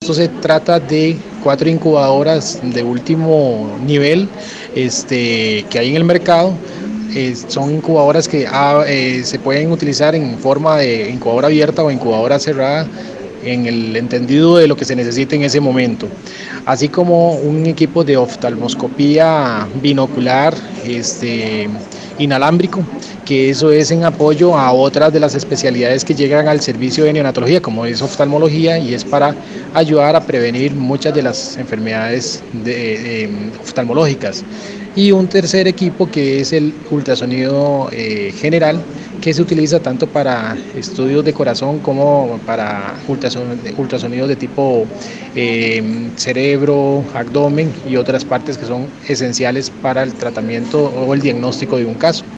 esto se trata de 4 incubadoras de último nivel que hay en el mercado. Son incubadoras que se pueden utilizar en forma de incubadora abierta o incubadora cerrada en el entendido de lo que se necesite en ese momento, así como un equipo de oftalmoscopía binocular inalámbrico, que eso es en apoyo a otras de las especialidades que llegan al servicio de neonatología, como es oftalmología, y es para ayudar a prevenir muchas de las enfermedades oftalmológicas. Y un tercer equipo que es el ultrasonido general, que se utiliza tanto para estudios de corazón como para ultrasonidos de tipo cerebro, abdomen y otras partes que son esenciales para el tratamiento o el diagnóstico de un caso.